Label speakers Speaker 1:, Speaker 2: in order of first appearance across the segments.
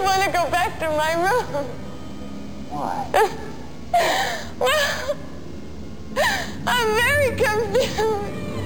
Speaker 1: want to go back to my room.
Speaker 2: Why?
Speaker 1: Well, I'm very confused.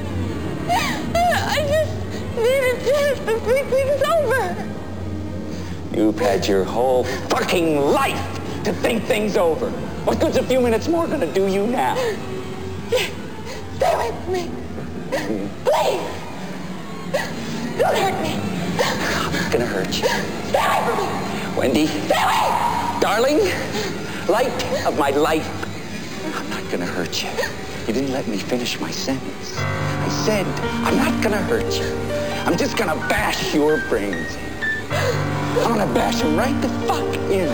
Speaker 1: I just need a chance to think things over.
Speaker 2: You've had your whole fucking life to think things over. What good's a few minutes more gonna do you now?
Speaker 1: Stay with me. Please. Don't hurt me.
Speaker 2: I'm not gonna hurt you.
Speaker 1: Stay away from me.
Speaker 2: Wendy.
Speaker 1: Stay away.
Speaker 2: Darling, light of my life. I'm not gonna hurt you. You didn't let me finish my sentence. I said, I'm not gonna hurt you. I'm just gonna bash your brains in. I'm gonna bash them right the fuck in.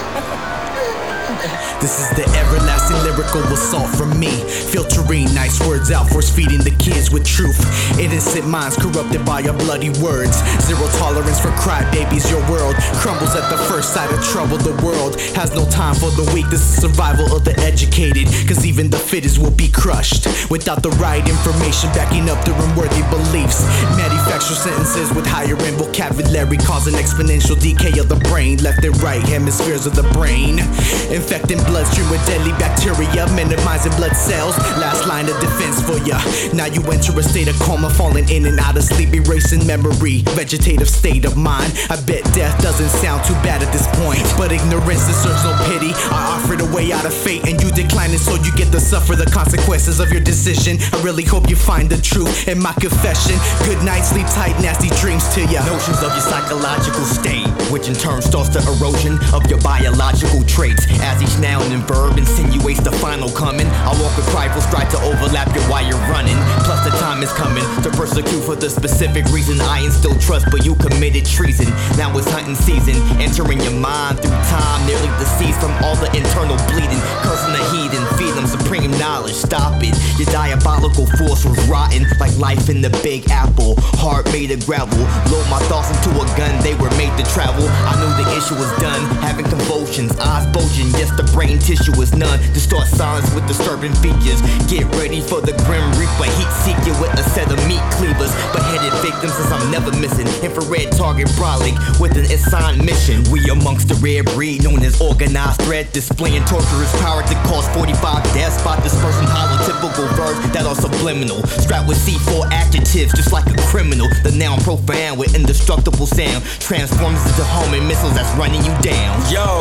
Speaker 3: This is the everlasting lyrical assault from me, filtering nice words out, force feeding the kids with truth. Innocent minds corrupted by your bloody words. Zero tolerance for crybabies. Your world crumbles at the first sight of trouble. The world has no time for the weak. This is survival of the educated, cause even the fittest will be crushed without the right information backing up their unworthy beliefs. Manufacture sentences with higher end vocabulary, causing exponential decay of the brain. Left and right hemispheres of the brain, infecting bloodstream with deadly bacteria, minimizing blood cells. Last line of defense for ya. Now you enter a state of coma, falling in and out of sleep, erasing memory, vegetative state of mind. I bet death doesn't sound too bad at this point, but ignorance deserves no pity. I offered a way out of fate and you decline it, so you get to suffer the consequences of your decision. I really hope you find the truth in my confession. Good night, sleep tight, nasty dreams to ya.
Speaker 4: Notions of your psychological state, which in turn starts the erosion of your biological traits, as each noun and verb insinuates the final coming. I walk with prideful stride to overlap you while you're running. Plus the time is coming to persecute for the specific reason I instill trust, but you committed treason. Now it's hunting season, entering your mind through time, nearly deceased from all the internal bleeding. Cursing the heathen, feed them supreme knowledge. Stop it, your diabolical force was rotten, like life in the Big Apple. Heart made of gravel, load my thoughts into a gun, they were made to travel. I knew the issue was done, having convulsions, eyes bulging, yes the brain tissue is none. Distort silence with disturbing features. Get ready for the grim reaper, heat seeker with a set of meat cleavers. Beheaded victims since I'm never missing. Infrared target Brolic with an assigned mission. We amongst the rare breed known as organized threat, displaying torturous power to cause 45 deaths by dispersing holotypical verbs that are subliminal, strapped with C4 adjectives just like a criminal. The noun profane with indestructible sound transforms into homing missiles that's running you down.
Speaker 5: Yo,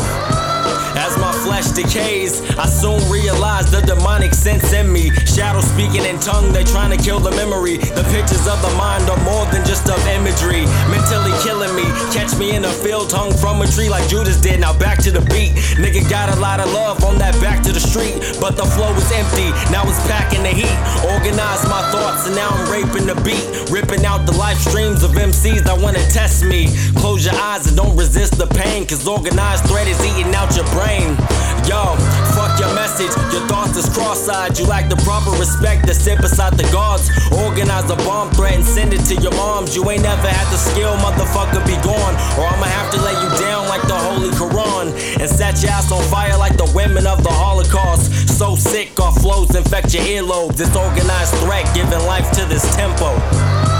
Speaker 5: as my flesh decays, I soon realize the demonic sense in me. Shadows speaking in tongue, they trying to kill the memory. The pictures of the mind are more than just of imagery, mentally killing me. Catch me in a field hung from a tree like Judas did. Now back to the beat. Nigga got a lot of love on that back to the street, but the flow was empty, now it's packing the heat. Organize my thoughts and now I'm raping the beat, ripping out the live streams of MCs that wanna test me. Close your eyes and don't resist the pain, cause organized threat is eating out your brain. Yo, fuck your message, your thoughts is cross-eyed. You lack the proper respect to sit beside the gods. Organize a bomb threat and send it to your moms. You ain't never had the skill, motherfucker, be gone, or I'ma have to lay you down like the Holy Quran and set your ass on fire like the women of the Holocaust. So sick, our flows infect your earlobes. It's organized threat giving life to this tempo.